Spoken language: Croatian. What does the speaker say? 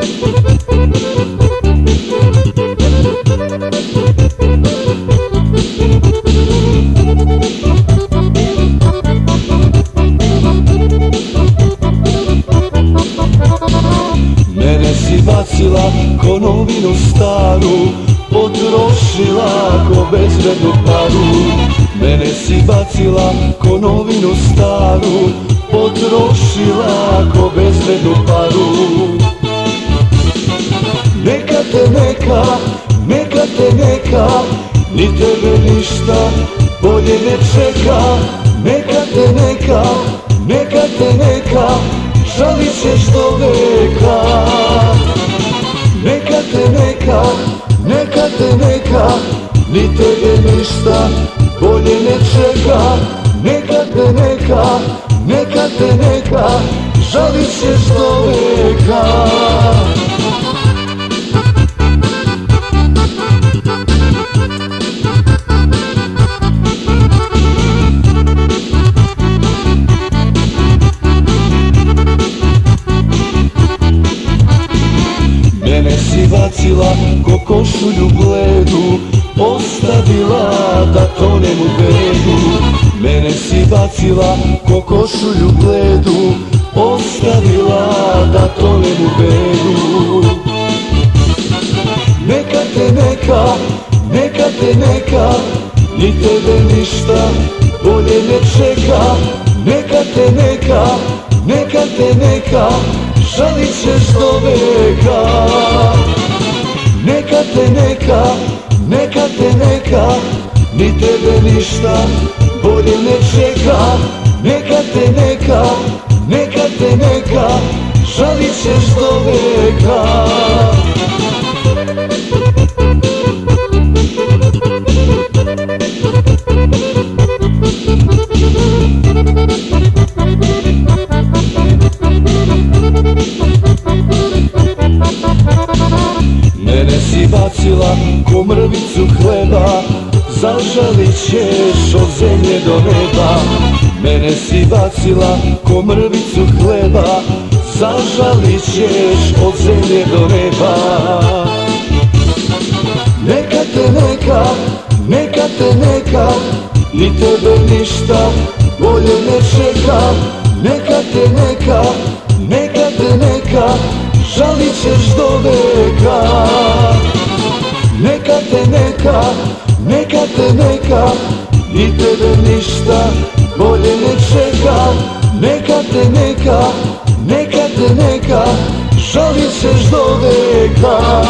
Mene si bacila ko novinu staru, potrošila ko bezvrednu paru. Mene si bacila ko novinu staru, potrošila ko bezvrednu paru. Neka te neka, neka te neka, ni tebe ništa bolje ne čeka. Neka te neka, neka te neka, žalit ćeš do veka. Neka te neka, neka te neka, ni tebe ništa bolje ne čeka. Neka te neka, neka te neka, žalit ćeš do veka. Mene si bacila ko košulju bledu, ostavila da tonem u bedu. Mene si bacila ko košulju bledu, ostavila da tonem u bedu. Neka te neka, neka te neka, ni tebe ništa bolje ne čeka. Neka te neka, neka te neka, žalit ćeš do veka. Neka te neka, neka te neka, ni tebe ništa bolje ne čeka. Neka te neka, neka te neka, žalit ćeš do veka. Mene si bacila ko mrvicu hleba, zažalit ćeš od zemlje do neba. Mene si bacila ko mrvicu hleba, zažalit ćeš od zemlje do neba. Neka te neka, neka te neka, ni tebe ništa bolje ne čeka. Neka te neka, neka te neka, žalit ćeš do veka. Neka te neka, neka te neka, ni tebe ništa bolje ne čeka. Neka te neka, neka te neka, žalit ćeš do veka.